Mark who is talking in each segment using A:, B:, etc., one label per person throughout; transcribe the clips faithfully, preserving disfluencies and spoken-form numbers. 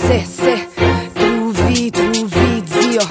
A: se, se, truvi, truvi, zio.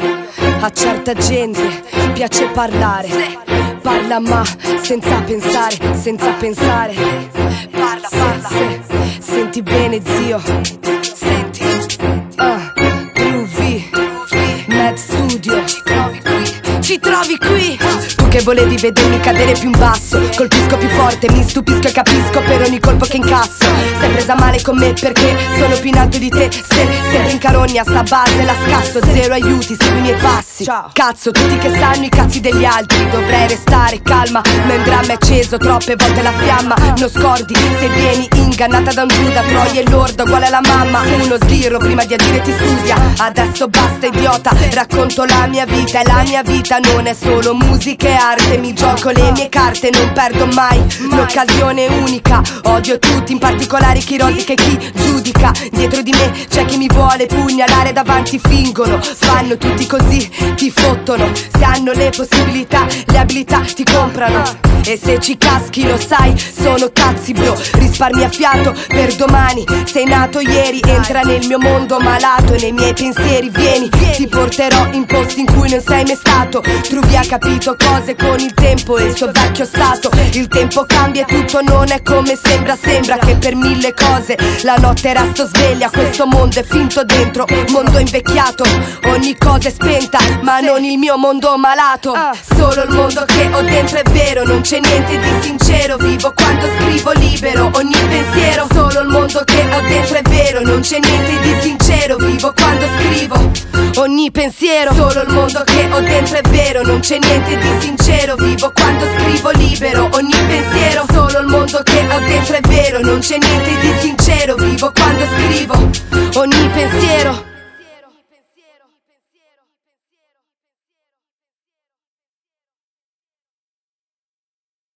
A: A certa gente piace parlare, parla ma senza pensare, senza pensare. Parla, parla, se, se, senti bene zio, senti. uh, Truvi, Med Studio, ci trovi qui, ci trovi qui. Tu che volevi vedermi cadere più in basso, colpisco più forte, mi stupisco e capisco per ogni colpo che incasso. Sei presa male con me perché sono più in alto di te. Se sempre in carogna sta base la scasso, zero aiuti, segui i miei passi. Ciao. Cazzo, tutti che sanno i cazzi degli altri, dovrei restare calma, ma un dramma è acceso troppe volte la fiamma. Non scordi se vieni ingannata da un Giuda, Troia e Lordo uguale alla mamma. Uno sbirro prima di agire ti studia, adesso basta idiota, racconto la mia vita e la mia vita non è solo musica e arte. Mi gioco le mie carte, non perdo mai l'occasione unica. Odio tutti, in particolare chi rosica e chi giudica. Dietro di me c'è chi mi vuole pugnalare, davanti fingono, fanno tutti così, ti fottono. Se hanno le possibilità, le abilità ti comprano. E se ci caschi lo sai, sono cazzi bro, risparmia fiato per domani. Sei nato ieri, entra nel mio mondo malato e nei miei pensieri vieni. Ti porterò in posti in cui non sei mai stato. Truvi ha capito cose con il tempo e il suo vecchio stato. Il tempo cambia e tutto non è come sembra. Sembra che per mille cose la notte resto sveglia. Questo mondo è finto dentro, mondo invecchiato. Ogni cosa è spenta, ma non il mio mondo malato. Solo il mondo che ho dentro è vero, non c'è niente di sincero. Vivo quando scrivo libero, ogni pensiero. Solo il mondo che ho dentro è vero, non c'è niente di sincero. Vivo quando scrivo, ogni pensiero. Solo il mondo che ho dentro è vero, non c'è niente di sincero. Vivo quando scrivo libero, ogni pensiero. Solo il mondo che ho dentro è vero, non c'è niente di sincero. Vivo quando scrivo, ogni pensiero.